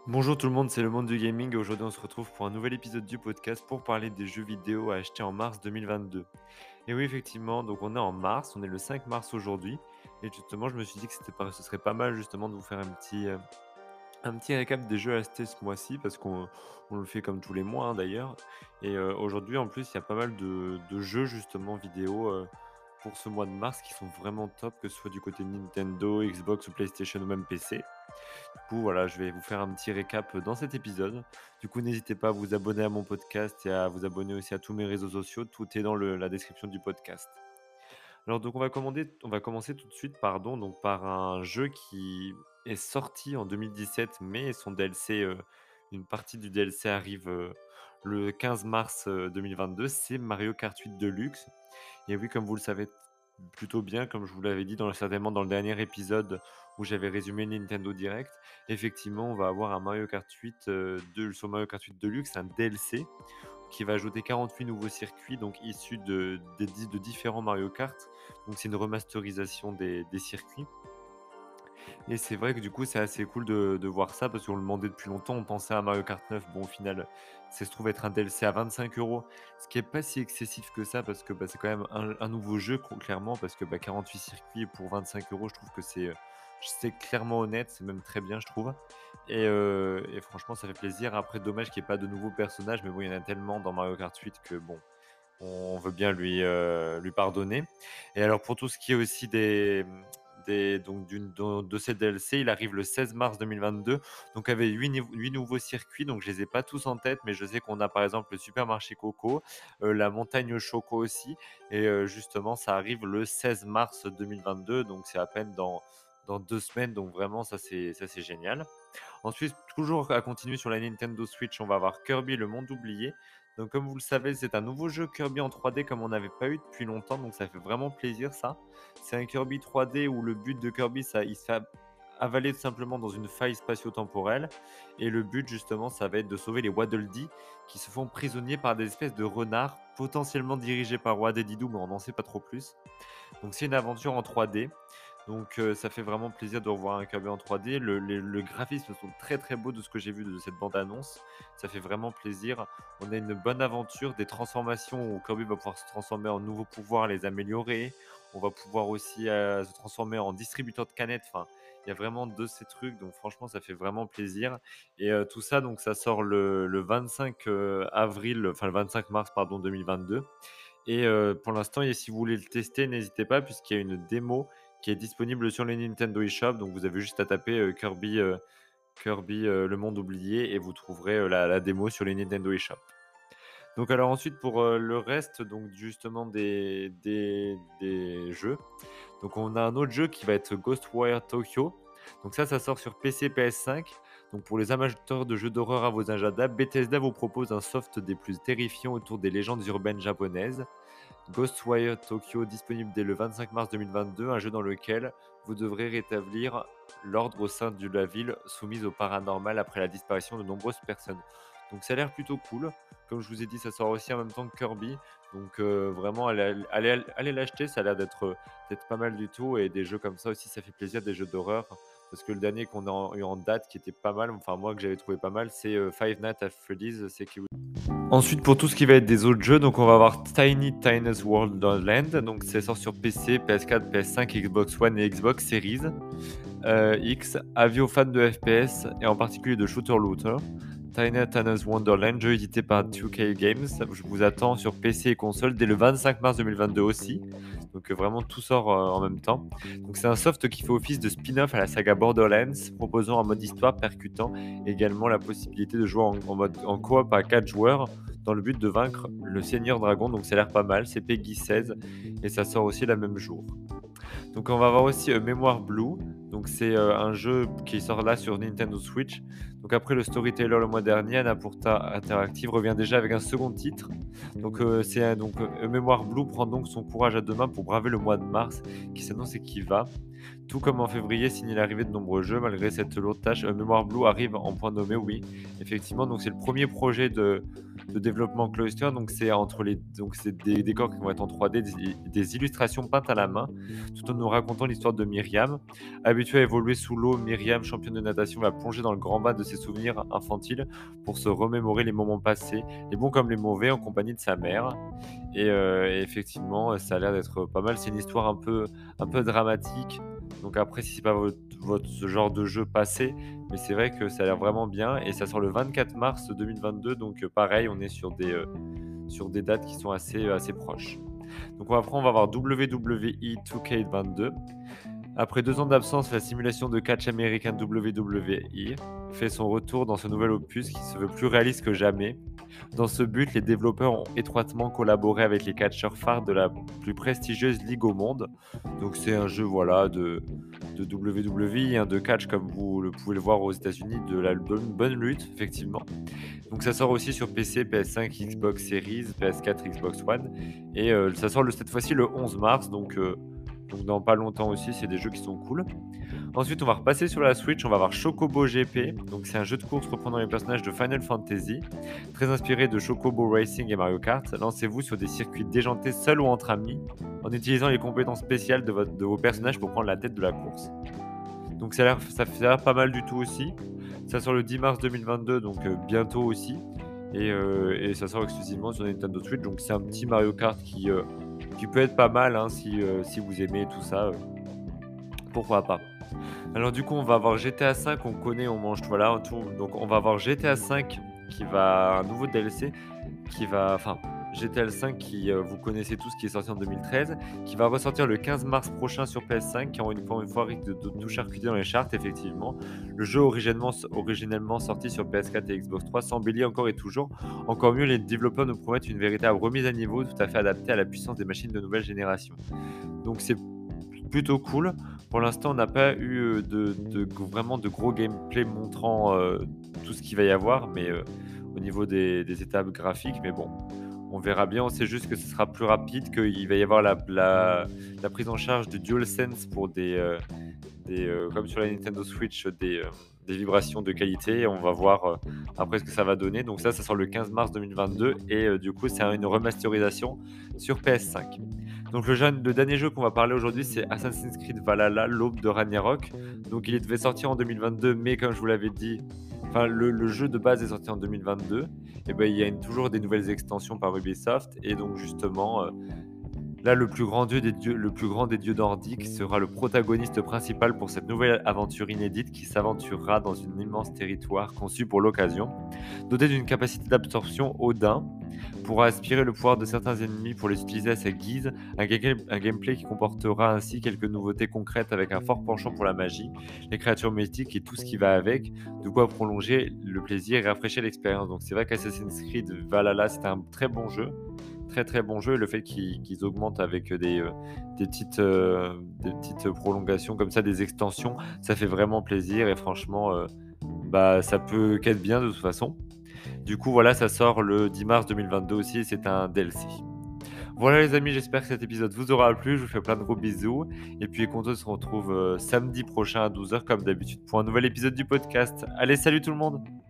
Bonjour tout le monde, c'est le monde du gaming et aujourd'hui on se retrouve pour un nouvel épisode du podcast pour parler des jeux vidéo à acheter en mars 2022. Et oui effectivement, donc on est en mars, on est le 5 mars aujourd'hui et justement je me suis dit que ce serait pas mal justement de vous faire un petit récap des jeux à acheter ce mois-ci parce qu'on le fait comme tous les mois, hein, d'ailleurs. Et aujourd'hui, en plus, il y a pas mal de jeux justement vidéo, pour ce mois de mars qui sont vraiment top, que ce soit du côté Nintendo, Xbox ou PlayStation ou même PC. Du coup, voilà, je vais vous faire un petit récap, dans cet épisode. Du coup, n'hésitez pas à vous abonner à mon podcast et à vous abonner aussi à tous mes réseaux sociaux. Tout est dans la description du podcast. Alors donc on va commencer tout de suite donc par un jeu qui est sorti en 2017, mais son DLC, une partie du DLC arrive, le 15 mars, 2022, c'est Mario Kart 8 Deluxe. Et oui, comme vous le savez plutôt bien, comme je vous l'avais dit certainement dans le dernier épisode où j'avais résumé Nintendo Direct, effectivement, on va avoir un Mario Kart 8, sur Mario Kart 8 Deluxe, un DLC qui va ajouter 48 nouveaux circuits, donc issus de différents Mario Kart. Donc c'est une remasterisation des circuits. Et c'est vrai que du coup, c'est assez cool de voir ça parce qu'on le demandait depuis longtemps. On pensait à Mario Kart 9. Bon, au final, ça se trouve être un DLC à 25 euros, ce qui est pas si excessif que ça parce que c'est quand même un nouveau jeu, clairement. Parce que 48 circuits pour 25 euros, je trouve que c'est clairement honnête. C'est même très bien, je trouve. Et franchement, ça fait plaisir. Après, dommage qu'il n'y ait pas de nouveaux personnages, mais bon, il y en a tellement dans Mario Kart 8 que bon, on veut bien lui pardonner. Et alors pour tout ce qui est aussi des donc de ces DLC, il arrive le 16 mars 2022, donc avec 8 nouveaux circuits, donc je les ai pas tous en tête, mais je sais qu'on a par exemple le supermarché Coco, la montagne Choco aussi et justement ça arrive le 16 mars 2022, donc c'est à peine dans 2 semaines, donc vraiment ça c'est génial. Ensuite, toujours à continuer sur la Nintendo Switch, on va avoir Kirby le monde oublié. Donc comme vous le savez, c'est un nouveau jeu Kirby en 3D comme on n'avait pas eu depuis longtemps, donc ça fait vraiment plaisir ça. C'est un Kirby 3D où le but de Kirby, il se fait avaler tout simplement dans une faille spatio-temporelle. Et le but justement, ça va être de sauver les Waddle Dee qui se font prisonniers par des espèces de renards potentiellement dirigés par Waddle-Dee-Doo, mais on n'en sait pas trop plus. Donc c'est une aventure en 3D. Donc ça fait vraiment plaisir de revoir un Kirby en 3D. Le graphisme sont très très beaux de ce que j'ai vu de cette bande annonce. Ça fait vraiment plaisir. On a une bonne aventure, des transformations où Kirby va pouvoir se transformer en nouveaux pouvoirs, les améliorer. On va pouvoir aussi se transformer en distributeur de canettes. Enfin, il y a vraiment de ces trucs. Donc franchement, ça fait vraiment plaisir. Et tout ça, donc ça sort le 25 avril, enfin le 25 mars, pardon, 2022. Et pour l'instant, et si vous voulez le tester, n'hésitez pas puisqu'il y a une démo qui est disponible sur les Nintendo eShop. Donc vous avez juste à taper Kirby, le monde oublié et vous trouverez la démo sur les Nintendo eShop. Donc alors ensuite pour le reste donc justement des jeux. Donc on a un autre jeu qui va être Ghostwire Tokyo. Donc ça sort sur PC, PS5. Donc pour les amateurs de jeux d'horreur à vos agendas, Bethesda vous propose un soft des plus terrifiants autour des légendes urbaines japonaises. Ghostwire Tokyo, disponible dès le 25 mars 2022, un jeu dans lequel vous devrez rétablir l'ordre au sein de la ville soumise au paranormal après la disparition de nombreuses personnes. Donc ça a l'air plutôt cool. Comme je vous ai dit, ça sort aussi en même temps que Kirby. Donc vraiment, allez l'acheter, ça a l'air d'être pas mal du tout. Et des jeux comme ça aussi, ça fait plaisir, des jeux d'horreur. Parce que le dernier qu'on a eu en date qui était pas mal, enfin moi que j'avais trouvé pas mal, c'est Five Nights at Freddy's Security. Ensuite, pour tout ce qui va être des autres jeux, donc on va avoir Tiny Tina's Wonderland. Donc c'est sort sur PC, PS4, PS5, Xbox One et Xbox Series X. Avis aux fans de FPS et en particulier de shooter looter. Tiny Tina's Wonderland, jeu édité par 2K Games. Je vous attends sur PC et console dès le 25 mars 2022 aussi. Donc vraiment tout sort en même temps. Donc c'est un soft qui fait office de spin-off à la saga Borderlands, proposant un mode histoire percutant également la possibilité de jouer en coop à 4 joueurs dans le but de vaincre le Seigneur Dragon. Donc ça a l'air pas mal, c'est Peggy 16 et ça sort aussi le même jour. Donc on va avoir aussi Mémoire Blue. Donc c'est un jeu qui sort là sur Nintendo Switch. Donc après le Storyteller le mois dernier, Annapurna Interactive revient déjà avec un second titre. Donc Mémoire Blue prend donc son courage à deux mains pour braver le mois de mars qui s'annonce et qui va. Tout comme en février, signe l'arrivée de nombreux jeux. Malgré cette lourde tâche, Mémoire Blue arrive en point nommé, oui, effectivement. Donc c'est le premier projet de développement Cloister. Donc c'est des décors qui vont être en 3D, des illustrations peintes à la main, tout en nous racontant l'histoire de Myriam. Habituée à évoluer sous l'eau, Myriam, championne de natation, va plonger dans le grand bain de ses souvenirs infantiles pour se remémorer les moments passés, les bons comme les mauvais, en compagnie de sa mère. Et effectivement, ça a l'air d'être pas mal. C'est une histoire un peu dramatique. Donc après, si c'est pas votre ce genre de jeu, passé, mais c'est vrai que ça a l'air vraiment bien et ça sort le 24 mars 2022. Donc pareil, on est sur des dates qui sont assez proches. Donc après, on va avoir WWE 2K22. Après 2 ans d'absence, la simulation de catch américain WWE fait son retour dans ce nouvel opus qui se veut plus réaliste que jamais. Dans ce but, les développeurs ont étroitement collaboré avec les catcheurs phares de la plus prestigieuse ligue au monde. Donc c'est un jeu voilà, de WWE, de catch comme vous le pouvez le voir aux États-Unis, de la bonne lutte, effectivement. Donc ça sort aussi sur PC, PS5, Xbox Series, PS4, Xbox One. Et ça sort cette fois-ci le 11 mars, donc dans pas longtemps aussi, c'est des jeux qui sont cool. Ensuite, on va repasser sur la Switch, on va voir Chocobo GP. Donc c'est un jeu de course reprenant les personnages de Final Fantasy, très inspiré de Chocobo Racing et Mario Kart. Lancez-vous sur des circuits déjantés seuls ou entre amis, en utilisant les compétences spéciales de vos personnages pour prendre la tête de la course. Donc ça fait l'air pas mal du tout aussi. Ça sort le 10 mars 2022, donc bientôt aussi. Et ça sort exclusivement sur Nintendo Switch. Donc c'est un petit Mario Kart qui peut être pas mal hein, si vous aimez tout ça. Pourquoi pas. Alors du coup, on va avoir GTA 5, on connaît, on mange, voilà, tout. Donc on va avoir GTA 5 qui va un nouveau DLC enfin GTA 5 qui vous connaissez tous qui est sorti en 2013, qui va ressortir le 15 mars prochain sur PS5, qui pour une fois risque de tout charcuter dans les charts effectivement. Le jeu originellement sorti sur PS4 et Xbox 3 s'embellit encore et toujours. Encore mieux, les développeurs nous promettent une véritable remise à niveau tout à fait adaptée à la puissance des machines de nouvelle génération. Donc c'est plutôt cool. Pour l'instant, on n'a pas eu vraiment de gros gameplay montrant tout ce qu'il va y avoir, mais au niveau des étapes graphiques. Mais bon, on verra bien. On sait juste que ce sera plus rapide, qu'il va y avoir la prise en charge du DualSense pour comme sur la Nintendo Switch, des vibrations de qualité. Et on va voir après ce que ça va donner. Donc ça sort le 15 mars 2022 et du coup, c'est une remasterisation sur PS5. Donc le dernier jeu qu'on va parler aujourd'hui, c'est Assassin's Creed Valhalla, l'aube de Ragnarok. Donc il devait sortir en 2022, mais comme je vous l'avais dit, enfin le jeu de base est sorti en 2022. Et ben il y a toujours des nouvelles extensions par Ubisoft et donc justement là le plus grand des dieux nordiques sera le protagoniste principal pour cette nouvelle aventure inédite qui s'aventurera dans un immense territoire conçu pour l'occasion. Doté d'une capacité d'absorption, Odin pourra aspirer le pouvoir de certains ennemis pour les utiliser à sa guise, un gameplay qui comportera ainsi quelques nouveautés concrètes avec un fort penchant pour la magie, les créatures mythiques et tout ce qui va avec, de quoi prolonger le plaisir et rafraîchir l'expérience. Donc c'est vrai qu'Assassin's Creed Valhalla, c'est un très bon jeu, très très bon jeu, et le fait qu'ils augmentent avec des petites prolongations comme ça, des extensions, ça fait vraiment plaisir et franchement, ça peut qu'être bien de toute façon. Du coup, voilà, ça sort le 10 mars 2022 aussi et c'est un DLC. Voilà les amis, j'espère que cet épisode vous aura plu. Je vous fais plein de gros bisous. Et puis, on se retrouve samedi prochain à 12h comme d'habitude pour un nouvel épisode du podcast. Allez, salut tout le monde!